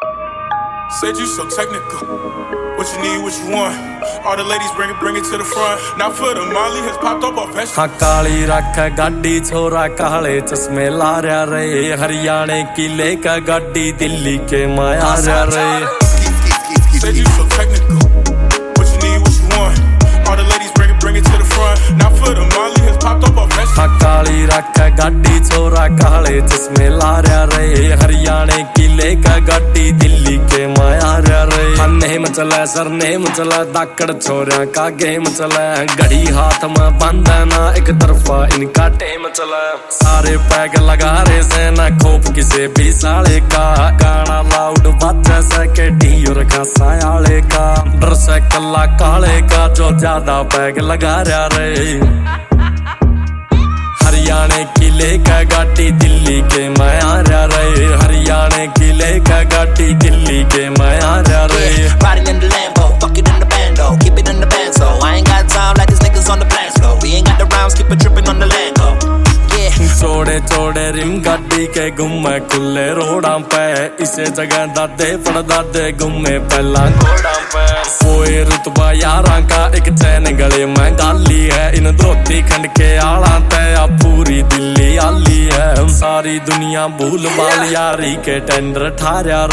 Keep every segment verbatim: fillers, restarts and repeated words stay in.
Said you so technical. What you need, what you want. All the ladies bring it, bring it to the front. Now for the Molly has popped up off vest. हाँ काली रख गाड़ी छोरा काले चश्मे ला रहा रे हरियाणा की लेकर गाड़ी दिल्ली के माया रे Said you so technical. What you need, what you want. All the ladies bring it, bring it to the front. Now for the Molly has popped up off vest. हाँ काली रख गाड़ी छोरा काले चश्मे ला रहा रे हरियाणा की लेकर गाड़ी दिल्ली के माया रे हाँ नेम चला सर नेम चला दाकड़ छोरा का गेम चला घड़ी हाथ में बंद ना एक तरफा इनका टेम चला सारे पैग लगा रहे से ना खोप किसे भी साले का गाना लाउड बच्चे से के डी और का सायाले का डर से कल्ला काले का जो ज्यादा पैग लगा रहा रे हरियाणा की लेकर गाड़ी दिल्ली के माया रे हरियाणा की लेकर गाड़ी दिल्ली के माया रे Riding in the Lambo, fuck it in the bando, keep it in the band so I ain't got time like these niggas on the blast floor. We ain't got the rounds, keep it tripping on the Lambo. चोड़े चोड़े rim गाड़ी के गुम्मे खुले रोडां पे इसे जगह दादे पड़ दादे गुम्मे पहला घोड़ा पे कोई रुतबा यारां का एक चैन गले में गाली है इन धोती खंड के आला तया पूरी दिल्ली आली है सारी दुनिया भूल बाल यारी के टेंडर ठारा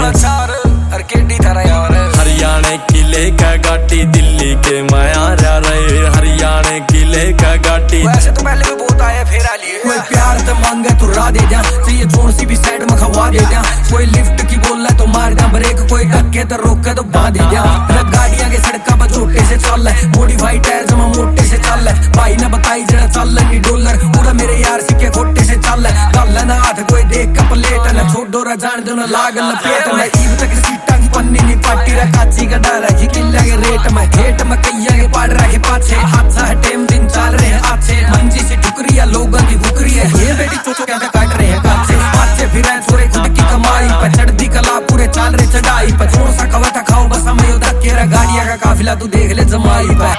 हरियाणा की लेकर गाड़ी दिल्ली के माया रे हरियाणा की लेकर गाड़ी वैसे तो पहले भी बहुत आया फिर आ लिए कोई प्यार तो मांगे तो रा दे जा चाहिए जोर सी भी साइड में खवा दे जा कोई लिफ्ट की बोल है तो मार जा ब्रेक कोई धक्के तो रोके तो बांध दे जा गाड़ियां के सड़का पर छोटे से चल है मॉडिफाई टायर जमा मोटे से चल है भाई ने बताई जरा चल है डॉलर पूरा मेरे यार सिक्के खोटे से चल है गल ना हाथ कोई देख का प्लेट ना छोड़ दो रा जान दो ना लाग लपेट ना ईब तक सीटा की पन्नी नहीं पाटी रा काची का डर है किल्ला के रेट में हेट में कैया के पाड़ रखे पाछे हादसा है टेम दिन चल रहे अच्छे मंजी से ठुकरिया लोगों की भुकरी है ये बेटी चोचो क्या काट रहे हैं काचे पाछे फिर छोरे खुद की कमाई पर चढ़ती कला पूरे चाल रहे चढ़ाई पर छोड़ सा कवा था खाओ बस हमें उधर केरा गाड़िया का काफिला तू देख ले जमाई पर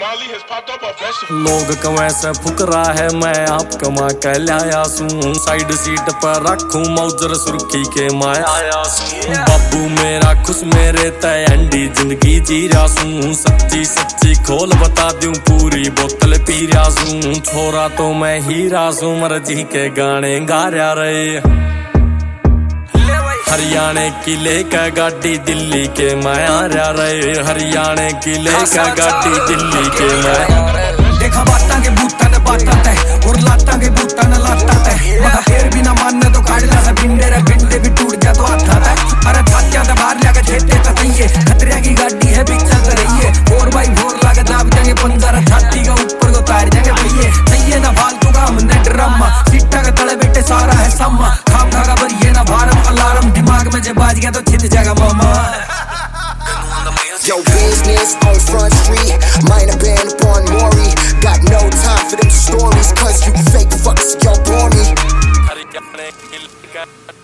लोग कमाए से फुकरा है मैं आप कमा के लाया सूं साइड सीट पर रखूं मौजर सुर्खी के माया सूं बाबू मेरा खुश मेरे तय अंडी जिंदगी जी रहा सूं सच्ची सच्ची खोल बता दूं पूरी बोतल पी रहा सूं छोरा तो मैं हीरा सूं मर्जी के गाने गा रहा रे हरियाणा की लेकर गाड़ी दिल्ली के माया रे हरियाणा की लेकर गाड़ी दिल्ली के माया देखा बाता के बूता ने बाता तय और लाता के बूता ने लाता तय मगर फिर भी ना मानने तो काटला सा बिंडे रे बिंडे भी टूट जा तो आता तय अरे छातियां तो बाहर लगा छेते तइए खतरे की गाड़ी है बिक चल रही है फोर बाई फोर लगा दाब जाएंगे पंद्रह छाती का ऊपर को तार जाएंगे भैये सही ना फालतू का हमने ड्रामा सीटा के तले बैठे सारा है सम्मा खाम खा का भरिए ना भारम अलार्म दिमाग में जब बाज गया तो छिद जाएगा मामा Yo, business on Front Street, might have been up on Maury. Got no time for them stories, cause you fake fucks, y'all bore me.